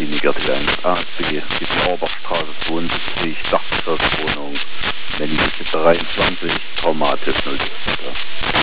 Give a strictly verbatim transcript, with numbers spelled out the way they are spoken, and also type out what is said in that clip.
Klinik R T L eins A B, die Auerbachstraße zweiundsiebzig, Dachgeschosswohnung, Berlin dreiundzwanzig, traumatisch null.